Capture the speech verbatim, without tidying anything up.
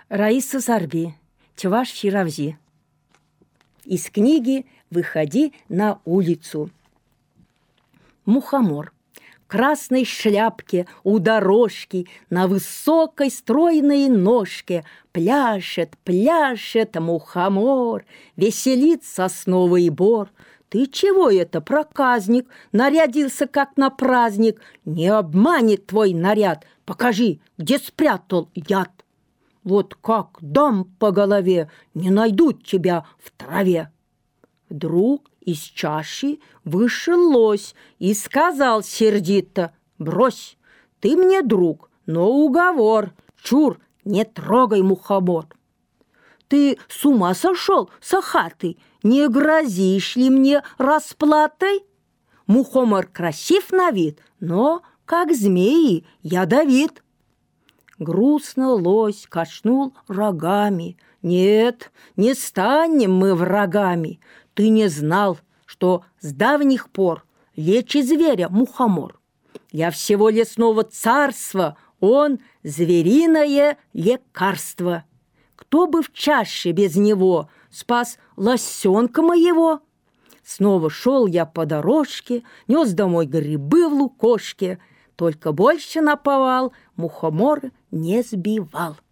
Раиса Зарби, Чуваш Фиравзи. Из книги «Выходи на улицу». Мухомор в красной шляпке у дорожки на высокой стройной ножке пляшет, пляшет мухомор, веселит сосновый бор. Ты чего это, проказник, нарядился как на праздник? Не обманет твой наряд, покажи, где спрятал яд. Вот как дам по голове, не найдут тебя в траве. Вдруг из чаши вышел лось и сказал сердито: брось, ты мне друг, но уговор, чур, не трогай мухомор. Ты с ума сошел, сахатый, не грозишь ли мне расплатой? Мухомор красив на вид, но, как змеи, ядовит. Грустно лось качнул рогами. Нет, не станем мы врагами. Ты не знал, что с давних пор лечит зверя мухомор. Я всего лесного царства, он звериное лекарство. Кто бы в чаще без него спас лосенка моего? Снова шел я по дорожке, нес домой грибы в лукошке, только больше наповал мухомор не сбивал.